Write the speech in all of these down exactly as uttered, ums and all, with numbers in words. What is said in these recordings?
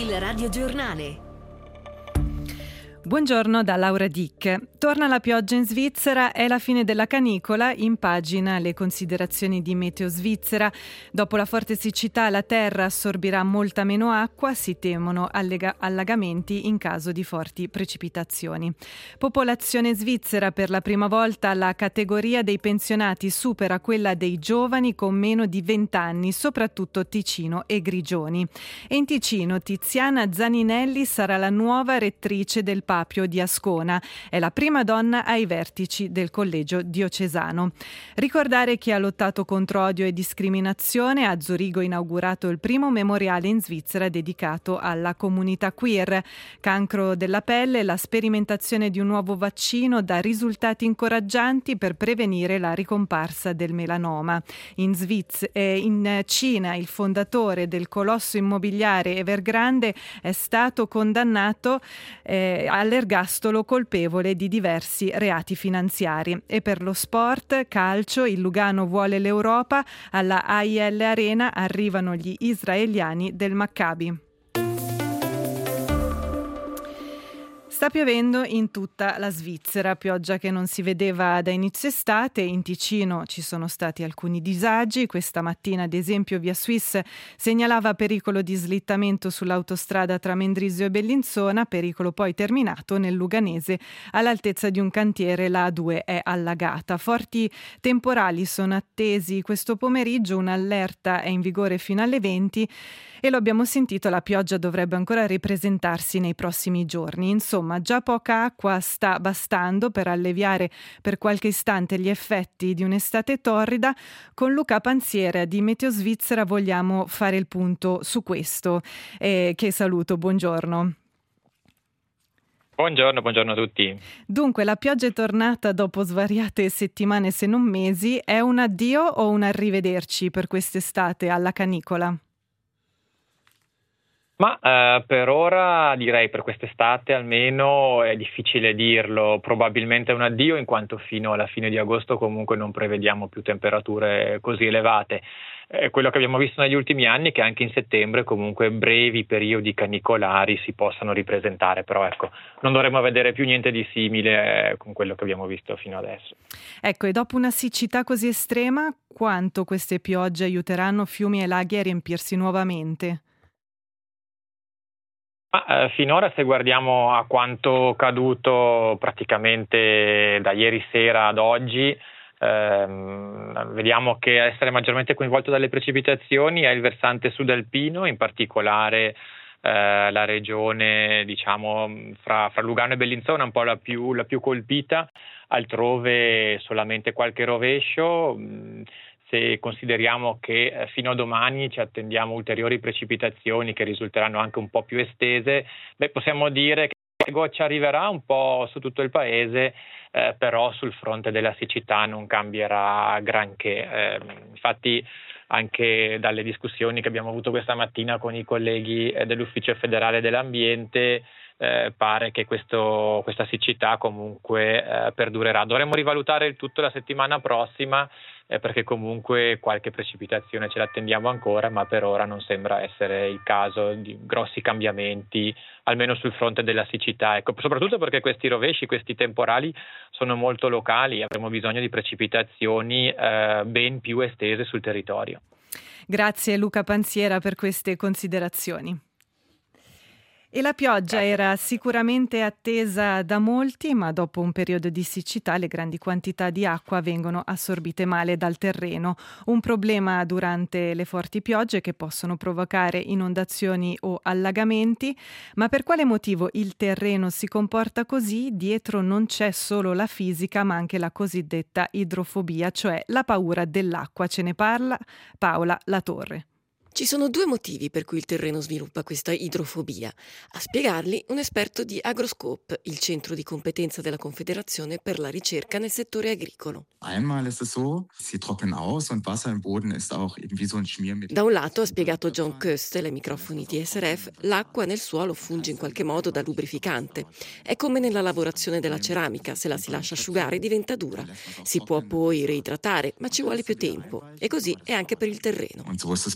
Il radiogiornale. Buongiorno da Laura Dick. Torna la pioggia in Svizzera, è la fine della canicola, in pagina le considerazioni di Meteo Svizzera. Dopo la forte siccità la terra assorbirà molta meno acqua, si temono allega- allagamenti in caso di forti precipitazioni. Popolazione svizzera, per la prima volta la categoria dei pensionati supera quella dei giovani con meno di venti anni, soprattutto Ticino e Grigioni. E in Ticino Tiziana Zaninelli sarà la nuova rettrice del Papio di Ascona. È la prima donna ai vertici del collegio diocesano. Ricordare chi ha lottato contro odio e discriminazione. A Zurigo inaugurato il primo memoriale in Svizzera dedicato alla comunità queer. Cancro della pelle, la sperimentazione di un nuovo vaccino dà risultati incoraggianti per prevenire la ricomparsa del melanoma. In, Sviz- eh, in Cina il fondatore del colosso immobiliare Evergrande è stato condannato eh, all'ergastolo colpevole di diversi reati finanziari. E per lo sport, calcio, il Lugano vuole l'Europa, alla A I L Arena arrivano gli israeliani del Maccabi. Sta piovendo in tutta la Svizzera, pioggia che non si vedeva da inizio estate. In Ticino ci sono stati alcuni disagi. Questa mattina, ad esempio, Via Swiss segnalava pericolo di slittamento sull'autostrada tra Mendrisio e Bellinzona, pericolo poi terminato nel Luganese all'altezza di un cantiere. La A due è allagata. Forti temporali sono attesi questo pomeriggio, un'allerta è in vigore fino alle venti e lo abbiamo sentito, la pioggia dovrebbe ancora ripresentarsi nei prossimi giorni. Insomma, già poca acqua sta bastando per alleviare per qualche istante gli effetti di un'estate torrida. Con Luca Panziera di Meteo Svizzera vogliamo fare il punto su questo, eh, che saluto, buongiorno. Buongiorno, buongiorno a tutti. Dunque, la pioggia è tornata dopo svariate settimane, se non mesi. È un addio o un arrivederci per quest'estate alla canicola? Ma eh, per ora, direi per quest'estate almeno, è difficile dirlo. Probabilmente è un addio, in quanto fino alla fine di agosto comunque non prevediamo più temperature così elevate. Eh, quello che abbiamo visto negli ultimi anni è che anche in settembre comunque brevi periodi canicolari si possano ripresentare, però ecco, non dovremmo vedere più niente di simile eh, con quello che abbiamo visto fino adesso. Ecco, e dopo una siccità così estrema, quanto queste piogge aiuteranno fiumi e laghi a riempirsi nuovamente? Ma, eh, finora, se guardiamo a quanto caduto praticamente da ieri sera ad oggi, ehm, vediamo che a essere maggiormente coinvolto dalle precipitazioni è il versante sudalpino, in particolare eh, la regione, diciamo, fra, fra Lugano e Bellinzona, un po' la più, la più colpita, altrove solamente qualche rovescio. Mh, Se consideriamo che eh, fino a domani ci attendiamo ulteriori precipitazioni che risulteranno anche un po' più estese, beh, possiamo dire che la goccia arriverà un po' su tutto il paese, eh, però sul fronte della siccità non cambierà granché. Eh, infatti anche dalle discussioni che abbiamo avuto questa mattina con i colleghi eh, dell'Ufficio federale dell'ambiente, Eh, pare che questo, questa siccità comunque eh, perdurerà. Dovremmo rivalutare il tutto la settimana prossima eh, perché comunque qualche precipitazione ce l'attendiamo ancora, ma per ora non sembra essere il caso di grossi cambiamenti, almeno sul fronte della siccità. Ecco, soprattutto perché questi rovesci, questi temporali sono molto locali, avremo bisogno di precipitazioni eh, ben più estese sul territorio. Grazie Luca Panziera per queste considerazioni. E la pioggia era sicuramente attesa da molti, ma dopo un periodo di siccità le grandi quantità di acqua vengono assorbite male dal terreno. Un problema durante le forti piogge che possono provocare inondazioni o allagamenti. Ma per quale motivo il terreno si comporta così? Dietro non c'è solo la fisica, ma anche la cosiddetta idrofobia, cioè la paura dell'acqua. Ce ne parla Paola Latorre. Ci sono due motivi per cui il terreno sviluppa questa idrofobia. A spiegarli un esperto di Agroscope, il centro di competenza della Confederazione per la ricerca nel settore agricolo. Einmal ist es so, sie trocknen aus und Wasser im Boden ist auch eben wie so ein Schmiermittel. Da un lato, ha spiegato John Köstel ai microfoni di S R F, l'acqua nel suolo funge in qualche modo da lubrificante. È come nella lavorazione della ceramica, se la si lascia asciugare diventa dura. Si può poi reidratare, ma ci vuole più tempo. E così è anche per il terreno. Und so ist es beim Boden.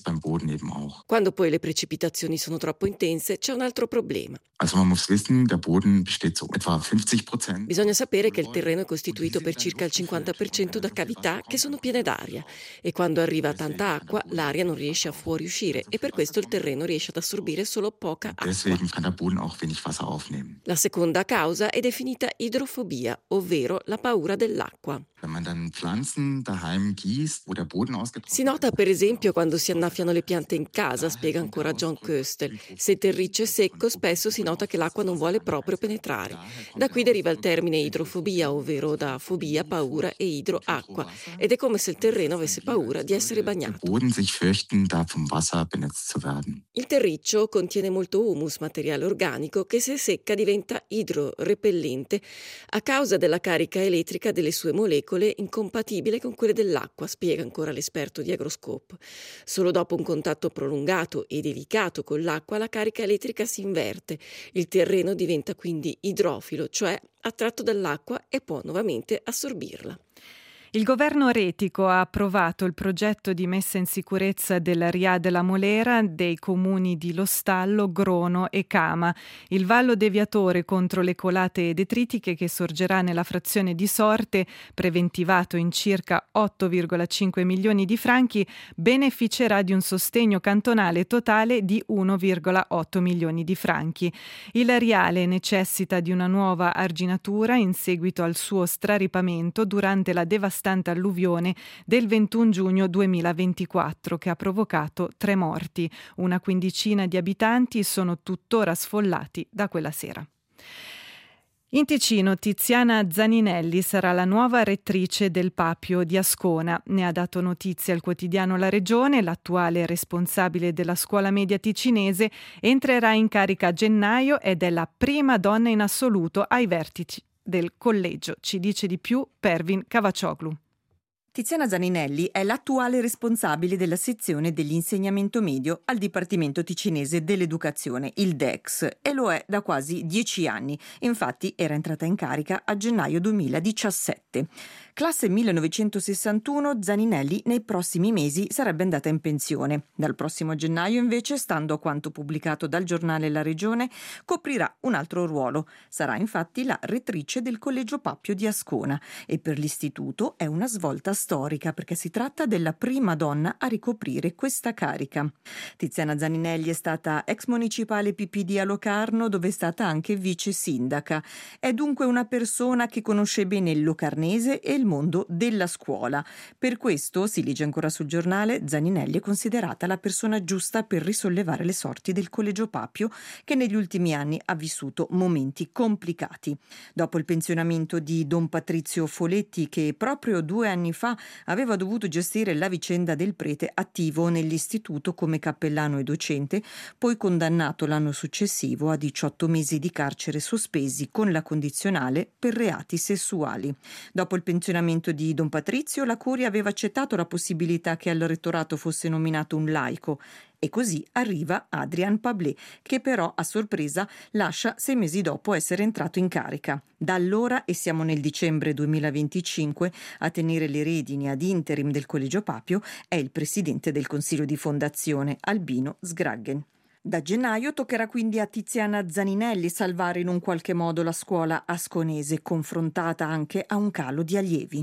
Boden eben auch. Quando poi le precipitazioni sono troppo intense, c'è un altro problema. Also man muss wissen, der Boden besteht zu etwa fünfzig Prozent. Bisogna sapere che il terreno è costituito per circa il cinquanta per cento da cavità che sono piene d'aria e quando arriva tanta acqua l'aria non riesce a fuoriuscire e per questo il terreno riesce ad assorbire solo poca acqua. Deswegen kann der Boden auch wenig Wasser aufnehmen. La seconda causa è definita idrofobia, ovvero la paura dell'acqua. Wenn man dann Pflanzen daheim gießt, wo der Boden ausgetrocknet Si nota per esempio quando si annaffiano le piante in casa, spiega ancora John Köstel. Se il terriccio è secco, spesso si nota che l'acqua non vuole proprio penetrare. Da qui deriva il termine idrofobia, ovvero da fobia, paura e idro, acqua. Ed è come se il terreno avesse paura di essere bagnato. Der Boden sich fürchten, da vom Wasser benetzt zu werden. Il terriccio contiene molto humus, materiale organico, che se secca diventa idrorepellente a causa della carica elettrica delle sue molecole incompatibile con quelle dell'acqua, spiega ancora l'esperto di Agroscope. Solo dopo un contatto prolungato e delicato con l'acqua la carica elettrica si inverte. Il terreno diventa quindi idrofilo, cioè attratto dall'acqua e può nuovamente assorbirla. Il governo retico ha approvato il progetto di messa in sicurezza della Riad La Molera dei comuni di Lo Stallo, Grono e Cama. Il vallo deviatore contro le colate detritiche che sorgerà nella frazione di Sorte, preventivato in circa otto virgola cinque milioni di franchi, beneficerà di un sostegno cantonale totale di uno virgola otto milioni di franchi. Il Riale necessita di una nuova arginatura in seguito al suo straripamento durante la devastante alluvione del ventuno giugno duemilaventiquattro che ha provocato tre morti. Una quindicina di abitanti sono tuttora sfollati da quella sera. In Ticino, Tiziana Zaninelli sarà la nuova rettrice del Papio di Ascona. Ne ha dato notizia il quotidiano La Regione. L'attuale responsabile della scuola media ticinese entrerà in carica a gennaio ed è la prima donna in assoluto ai vertici del collegio. Ci dice di più Pervin Cavaccioglu. Tiziana Zaninelli è l'attuale responsabile della sezione dell'insegnamento medio al Dipartimento Ticinese dell'Educazione, il D E X, e lo è da quasi dieci anni. Infatti era entrata in carica a gennaio duemiladiciassette. Classe millenovecentosessantuno, Zaninelli nei prossimi mesi sarebbe andata in pensione. Dal prossimo gennaio invece, stando a quanto pubblicato dal giornale La Regione, coprirà un altro ruolo. Sarà infatti la rettrice del Collegio Papio di Ascona e per l'istituto è una svolta storica perché si tratta della prima donna a ricoprire questa carica. Tiziana Zaninelli è stata ex municipale P P D a Locarno, dove è stata anche vice sindaca. È dunque una persona che conosce bene il locarnese e il mondo della scuola. Per questo, si legge ancora sul giornale, Zaninelli è considerata la persona giusta per risollevare le sorti del Collegio Papio, che negli ultimi anni ha vissuto momenti complicati. Dopo il pensionamento di Don Patrizio Foletti, che proprio due anni fa aveva dovuto gestire la vicenda del prete attivo nell'istituto come cappellano e docente, poi condannato l'anno successivo a diciotto mesi di carcere sospesi con la condizionale per reati sessuali. Dopo il pensionamento di Don Patrizio, la Curia aveva accettato la possibilità che al rettorato fosse nominato un laico e così arriva Adrian Pablé, che però a sorpresa lascia sei mesi dopo essere entrato in carica. Da allora, e siamo nel dicembre duemilaventicinque, a tenere le redini ad interim del Collegio Papio è il presidente del Consiglio di Fondazione, Albino Sgraggen. Da gennaio toccherà quindi a Tiziana Zaninelli salvare in un qualche modo la scuola asconese, confrontata anche a un calo di allievi.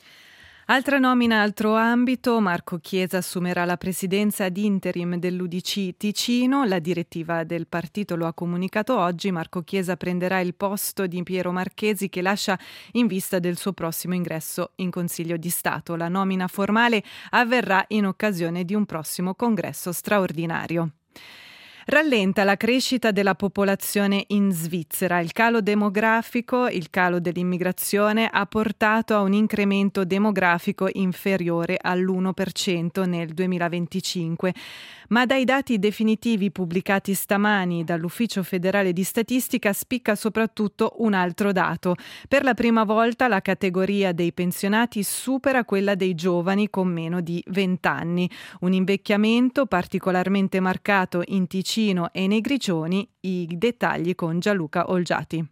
Altra nomina, altro ambito, Marco Chiesa assumerà la presidenza ad interim dell'U D C Ticino, la direttiva del partito lo ha comunicato oggi. Marco Chiesa prenderà il posto di Piero Marchesi che lascia in vista del suo prossimo ingresso in Consiglio di Stato. La nomina formale avverrà in occasione di un prossimo congresso straordinario. Rallenta la crescita della popolazione in Svizzera. Il calo demografico, il calo dell'immigrazione ha portato a un incremento demografico inferiore all'uno per cento nel duemilaventicinque. Ma dai dati definitivi pubblicati stamani dall'Ufficio federale di statistica spicca soprattutto un altro dato. Per la prima volta la categoria dei pensionati supera quella dei giovani con meno di venti anni. Un invecchiamento particolarmente marcato in Ticino e nei Grigioni. I dettagli con Gianluca Olgiati.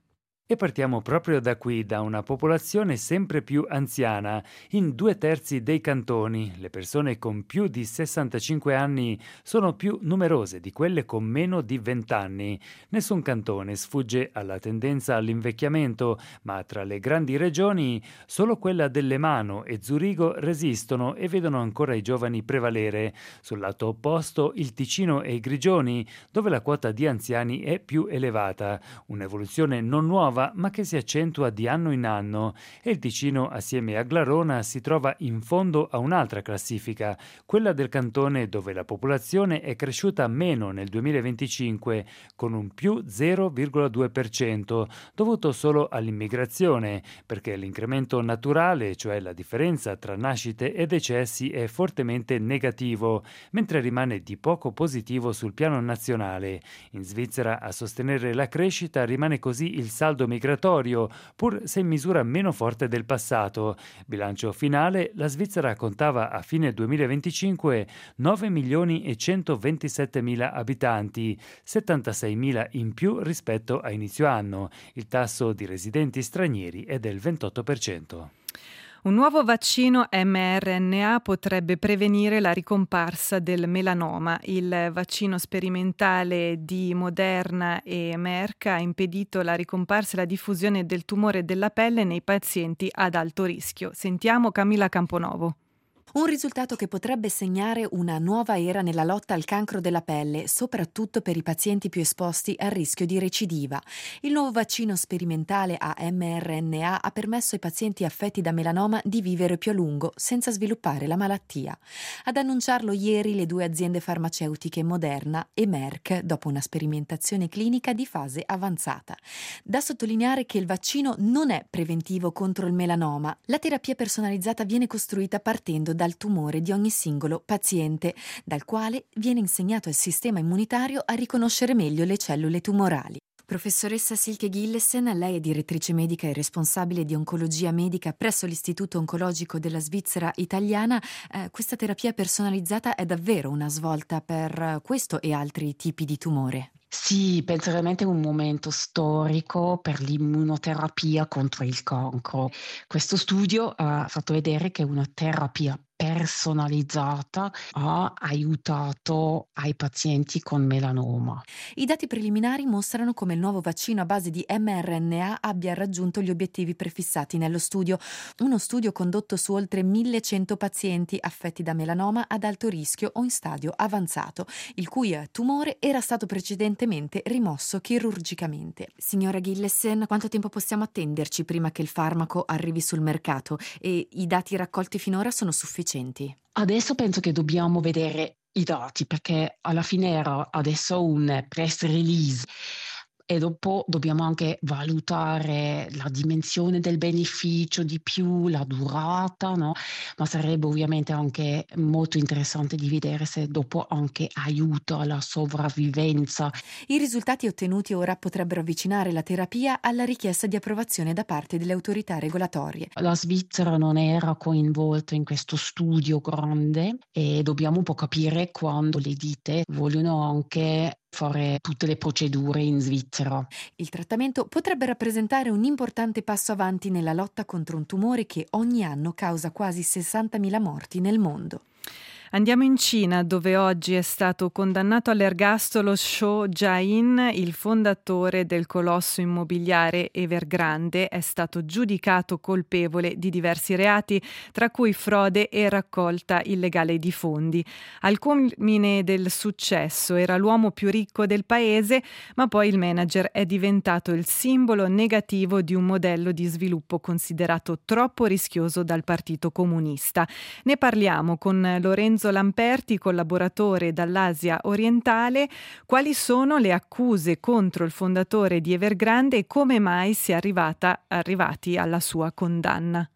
E partiamo proprio da qui, da una popolazione sempre più anziana. In due terzi dei cantoni, le persone con più di sessantacinque anni sono più numerose di quelle con meno di venti anni. Nessun cantone sfugge alla tendenza all'invecchiamento, ma tra le grandi regioni solo quella dell'Emano e Zurigo resistono e vedono ancora i giovani prevalere. Sul lato opposto, il Ticino e i Grigioni, dove la quota di anziani è più elevata. Un'evoluzione non nuova, ma che si accentua di anno in anno, e il Ticino assieme a Glarona si trova in fondo a un'altra classifica, quella del cantone dove la popolazione è cresciuta meno nel duemilaventicinque, con un più zero virgola due per cento, dovuto solo all'immigrazione, perché l'incremento naturale, cioè la differenza tra nascite e decessi, è fortemente negativo, mentre rimane di poco positivo sul piano nazionale. In Svizzera a sostenere la crescita rimane così il saldo migratorio, pur se in misura meno forte del passato. Bilancio finale: la Svizzera contava a fine duemilaventicinque nove milioni e centoventisettemila abitanti, settantaseimila in più rispetto a inizio anno. Il tasso di residenti stranieri è del ventotto per cento. Un nuovo vaccino mRNA potrebbe prevenire la ricomparsa del melanoma. Il vaccino sperimentale di Moderna e Merck ha impedito la ricomparsa e la diffusione del tumore della pelle nei pazienti ad alto rischio. Sentiamo Camilla Camponovo. Un risultato che potrebbe segnare una nuova era nella lotta al cancro della pelle, soprattutto per i pazienti più esposti al rischio di recidiva. Il nuovo vaccino sperimentale a mRNA ha permesso ai pazienti affetti da melanoma di vivere più a lungo senza sviluppare la malattia. Ad annunciarlo ieri le due aziende farmaceutiche Moderna e Merck, dopo una sperimentazione clinica di fase avanzata. Da sottolineare che il vaccino non è preventivo contro il melanoma. La terapia personalizzata viene costruita partendo da dal tumore di ogni singolo paziente, dal quale viene insegnato al sistema immunitario a riconoscere meglio le cellule tumorali. Professoressa Silke Gillesen, lei è direttrice medica e responsabile di oncologia medica presso l'Istituto Oncologico della Svizzera Italiana. Eh, questa terapia personalizzata è davvero una svolta per questo e altri tipi di tumore? Sì, penso veramente a un momento storico per l'immunoterapia contro il cancro. Questo studio ha fatto vedere che una terapia personalizzata ha aiutato ai pazienti con melanoma. I dati preliminari mostrano come il nuovo vaccino a base di mRNA abbia raggiunto gli obiettivi prefissati nello studio, uno studio condotto su oltre millecento pazienti affetti da melanoma ad alto rischio o in stadio avanzato, il cui tumore era stato precedentemente rimosso chirurgicamente. Signora Gillesen, quanto tempo possiamo attenderci prima che il farmaco arrivi sul mercato e i dati raccolti finora sono sufficienti? Adesso penso che dobbiamo vedere i dati, perché alla fine era adesso un press release e dopo dobbiamo anche valutare la dimensione del beneficio di più, la durata, no? Ma sarebbe ovviamente anche molto interessante di vedere se dopo anche aiuta la sopravvivenza. I risultati ottenuti ora potrebbero avvicinare la terapia alla richiesta di approvazione da parte delle autorità regolatorie. La Svizzera non era coinvolta in questo studio grande e dobbiamo un po' capire quando le ditte vogliono anche fare tutte le procedure in Svizzera. Il trattamento potrebbe rappresentare un importante passo avanti nella lotta contro un tumore che ogni anno causa quasi sessantamila morti nel mondo. Andiamo in Cina, dove oggi è stato condannato all'ergastolo Zhou Jiayin, il fondatore del colosso immobiliare Evergrande. È stato giudicato colpevole di diversi reati, tra cui frode e raccolta illegale di fondi. Al culmine del successo era l'uomo più ricco del paese, ma poi il manager è diventato il simbolo negativo di un modello di sviluppo considerato troppo rischioso dal Partito Comunista. Ne parliamo con Lorenzo Lamperti, collaboratore dall'Asia orientale. Quali sono le accuse contro il fondatore di Evergrande e come mai si è arrivata, arrivati alla sua condanna?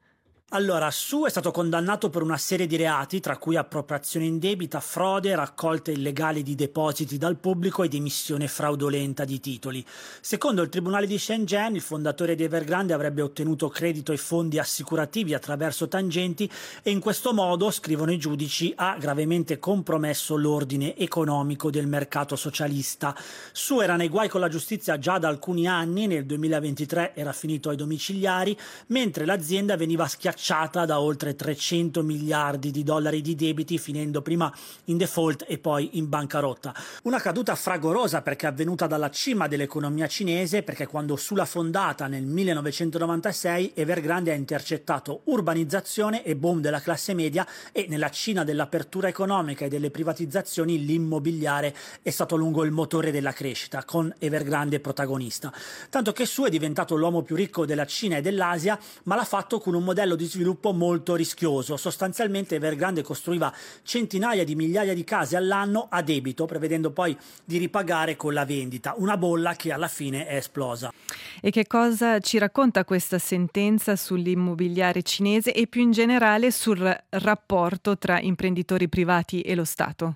Allora, Su è stato condannato per una serie di reati, tra cui appropriazione indebita, frode, raccolta illegale di depositi dal pubblico ed emissione fraudolenta di titoli. Secondo il tribunale di Shenzhen, il fondatore di Evergrande avrebbe ottenuto credito ai fondi assicurativi attraverso tangenti e in questo modo, scrivono i giudici, ha gravemente compromesso l'ordine economico del mercato socialista. Su era nei guai con la giustizia già da alcuni anni, nel duemilaventitré era finito ai domiciliari, mentre l'azienda veniva schiacciata da oltre trecento miliardi di dollari di debiti, finendo prima in default e poi in bancarotta. Una caduta fragorosa perché è avvenuta dalla cima dell'economia cinese, perché quando Su l'ha fondata nel millenovecentonovantasei, Evergrande ha intercettato urbanizzazione e boom della classe media, e nella Cina dell'apertura economica e delle privatizzazioni l'immobiliare è stato a lungo il motore della crescita, con Evergrande protagonista. Tanto che Su è diventato l'uomo più ricco della Cina e dell'Asia, ma l'ha fatto con un modello di sviluppo molto rischioso. Sostanzialmente Evergrande costruiva centinaia di migliaia di case all'anno a debito, prevedendo poi di ripagare con la vendita, una bolla che alla fine è esplosa. E che cosa ci racconta questa sentenza sull'immobiliare cinese e più in generale sul rapporto tra imprenditori privati e lo Stato?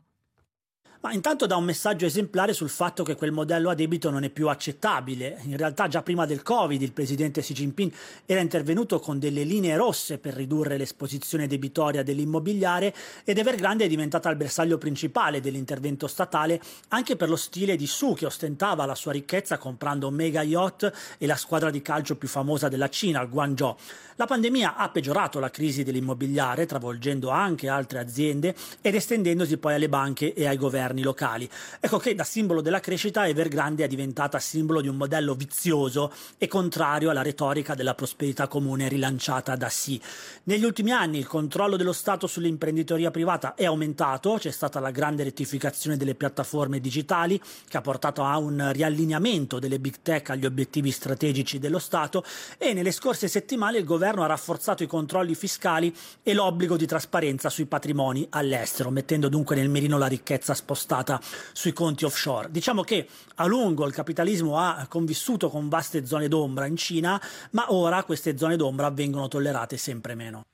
Ma intanto dà un messaggio esemplare sul fatto che quel modello a debito non è più accettabile. In realtà già prima del Covid il presidente Xi Jinping era intervenuto con delle linee rosse per ridurre l'esposizione debitoria dell'immobiliare, ed Evergrande è diventata il bersaglio principale dell'intervento statale, anche per lo stile di Su, che ostentava la sua ricchezza comprando mega yacht e la squadra di calcio più famosa della Cina, il Guangzhou. La pandemia ha peggiorato la crisi dell'immobiliare, travolgendo anche altre aziende ed estendendosi poi alle banche e ai governi locali. Ecco che da simbolo della crescita Evergrande è diventata simbolo di un modello vizioso e contrario alla retorica della prosperità comune rilanciata da Xi. Negli ultimi anni il controllo dello Stato sull'imprenditoria privata è aumentato, c'è stata la grande rettificazione delle piattaforme digitali che ha portato a un riallineamento delle big tech agli obiettivi strategici dello Stato, e nelle scorse settimane il governo ha rafforzato i controlli fiscali e l'obbligo di trasparenza sui patrimoni all'estero, mettendo dunque nel mirino la ricchezza spostata sui conti offshore. Diciamo che a lungo il capitalismo ha convissuto con vaste zone d'ombra in Cina, ma ora queste zone d'ombra vengono tollerate sempre meno.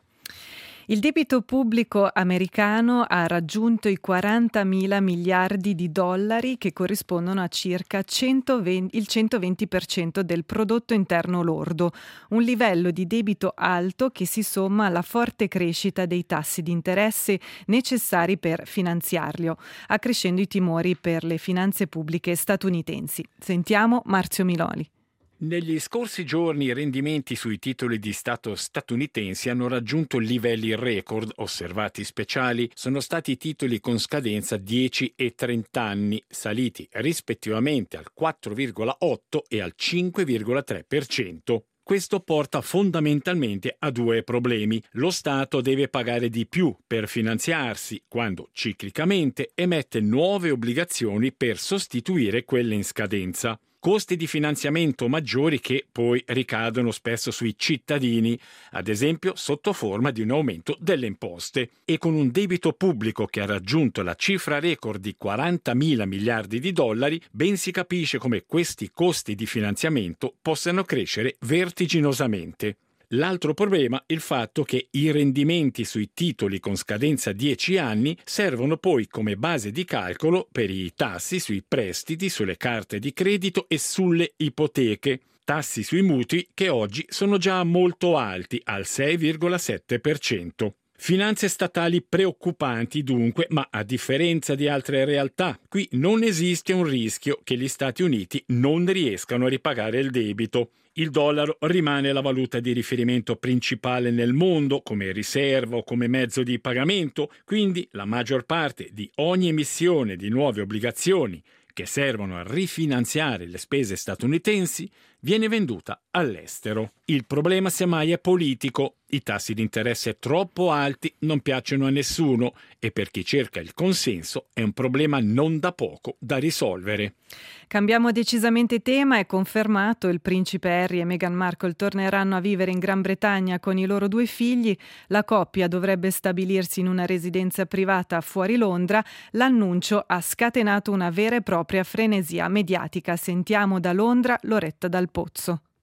Il debito pubblico americano ha raggiunto i quarantamila miliardi di dollari, che corrispondono a circa centoventi, il centoventi per cento del prodotto interno lordo, un livello di debito alto che si somma alla forte crescita dei tassi di interesse necessari per finanziarlo, accrescendo i timori per le finanze pubbliche statunitensi. Sentiamo Marzio Miloli. Negli scorsi giorni i rendimenti sui titoli di Stato statunitensi hanno raggiunto livelli record. Osservati speciali sono stati i titoli con scadenza dieci e trenta anni, saliti rispettivamente al quattro virgola otto e al cinque virgola tre per cento. Questo porta fondamentalmente a due problemi. Lo Stato deve pagare di più per finanziarsi quando ciclicamente emette nuove obbligazioni per sostituire quelle in scadenza. Costi di finanziamento maggiori che poi ricadono spesso sui cittadini, ad esempio sotto forma di un aumento delle imposte. E con un debito pubblico che ha raggiunto la cifra record di quarantamila miliardi di dollari, ben si capisce come questi costi di finanziamento possano crescere vertiginosamente. L'altro problema è il fatto che i rendimenti sui titoli con scadenza dieci anni servono poi come base di calcolo per i tassi sui prestiti, sulle carte di credito e sulle ipoteche. Tassi sui mutui che oggi sono già molto alti, al sei virgola sette per cento. Finanze statali preoccupanti dunque, ma a differenza di altre realtà, qui non esiste un rischio che gli Stati Uniti non riescano a ripagare il debito. Il dollaro rimane la valuta di riferimento principale nel mondo come riserva o come mezzo di pagamento, quindi la maggior parte di ogni emissione di nuove obbligazioni che servono a rifinanziare le spese statunitensi viene venduta all'estero. Il problema semmai è politico. I tassi di interesse troppo alti non piacciono a nessuno e per chi cerca il consenso è un problema non da poco da risolvere. Cambiamo decisamente tema. È confermato, il principe Harry e Meghan Markle torneranno a vivere in Gran Bretagna con i loro due figli. La coppia dovrebbe stabilirsi in una residenza privata fuori Londra. L'annuncio ha scatenato una vera e propria frenesia mediatica. Sentiamo da Londra Loretta Dal Pozzo.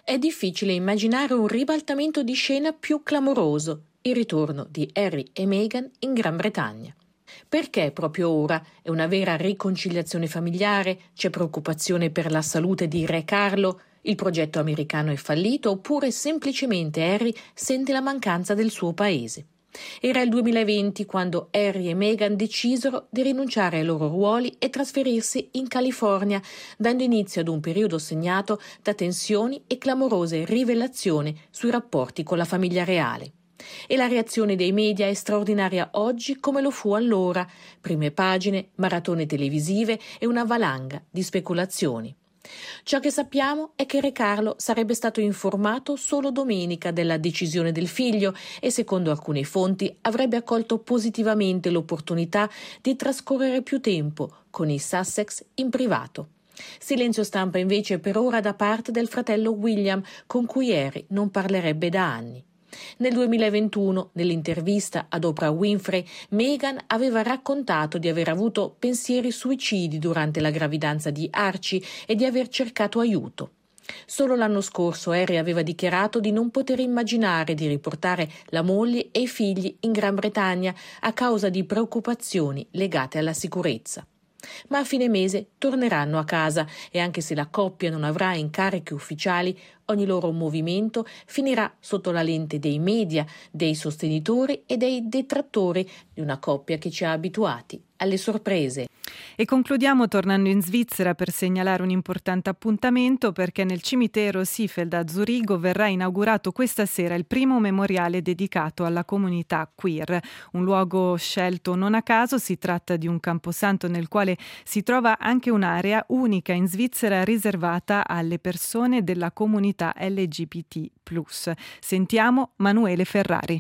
È difficile immaginare un ribaltamento di scena più clamoroso, il ritorno di Harry e Meghan in Gran Bretagna. Perché proprio ora? È una vera riconciliazione familiare? C'è preoccupazione per la salute di Re Carlo? Il progetto americano è fallito oppure semplicemente Harry sente la mancanza del suo paese? Era il duemilaventi quando Harry e Meghan decisero di rinunciare ai loro ruoli e trasferirsi in California, dando inizio ad un periodo segnato da tensioni e clamorose rivelazioni sui rapporti con la famiglia reale. E la reazione dei media è straordinaria oggi come lo fu allora: prime pagine, maratone televisive e una valanga di speculazioni. Ciò che sappiamo è che Re Carlo sarebbe stato informato solo domenica della decisione del figlio e, secondo alcune fonti, avrebbe accolto positivamente l'opportunità di trascorrere più tempo con i Sussex in privato. Silenzio stampa invece per ora da parte del fratello William, con cui Harry non parlerebbe da anni. Nel duemilaventuno, nell'intervista ad Oprah Winfrey, Meghan aveva raccontato di aver avuto pensieri suicidi durante la gravidanza di Archie e di aver cercato aiuto. Solo l'anno scorso Harry aveva dichiarato di non poter immaginare di riportare la moglie e i figli in Gran Bretagna a causa di preoccupazioni legate alla sicurezza. Ma a fine mese torneranno a casa e anche se la coppia non avrà incarichi ufficiali, ogni loro movimento finirà sotto la lente dei media, dei sostenitori e dei detrattori di una coppia che ci ha abituati alle sorprese. E concludiamo tornando in Svizzera per segnalare un importante appuntamento, perché nel cimitero Seefeld a Zurigo verrà inaugurato questa sera il primo memoriale dedicato alla comunità queer. Un luogo scelto non a caso, si tratta di un camposanto nel quale si trova anche un'area unica in Svizzera riservata alle persone della comunità L G B T plus. Sentiamo Manuele Ferrari.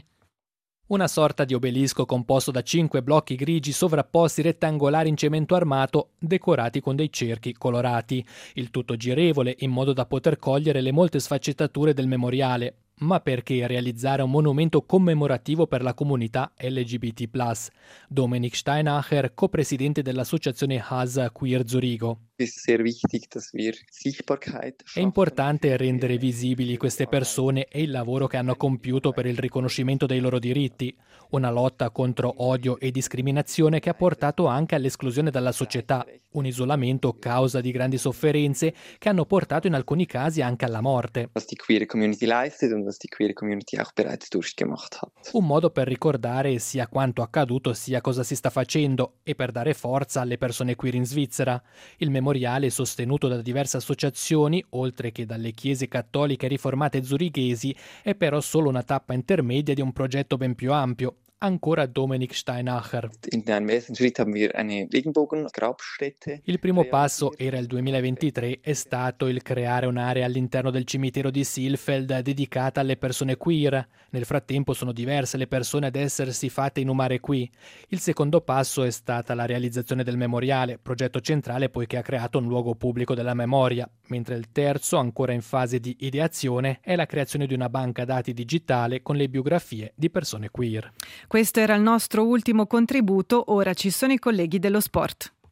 Una sorta di obelisco composto da cinque blocchi grigi sovrapposti rettangolari in cemento armato, decorati con dei cerchi colorati. Il tutto girevole, in modo da poter cogliere le molte sfaccettature del memoriale. Ma perché realizzare un monumento commemorativo per la comunità L G B T plus? Dominik Steinacher, co-presidente dell'associazione H A S Queer Zurigo. È importante rendere visibili queste persone e il lavoro che hanno compiuto per il riconoscimento dei loro diritti. Una lotta contro odio e discriminazione che ha portato anche all'esclusione dalla società, un isolamento causa di grandi sofferenze che hanno portato in alcuni casi anche alla morte. Un modo per ricordare sia quanto accaduto sia cosa si sta facendo e per dare forza alle persone queer in Svizzera. Il memoriale, sostenuto da diverse associazioni, oltre che dalle chiese cattoliche riformate zurighesi, è però solo una tappa intermedia di un progetto ben più ampio. Ancora Dominik Steinacher. Il primo passo era il duemilaventitré, è stato il creare un'area all'interno del cimitero di Seefeld dedicata alle persone queer. Nel frattempo sono diverse le persone ad essersi fatte inumare qui. Il secondo passo è stata la realizzazione del memoriale, progetto centrale poiché ha creato un luogo pubblico della memoria, mentre il terzo, ancora in fase di ideazione, è la creazione di una banca dati digitale con le biografie di persone queer. Questo era il nostro ultimo contributo, ora ci sono i colleghi dello sport.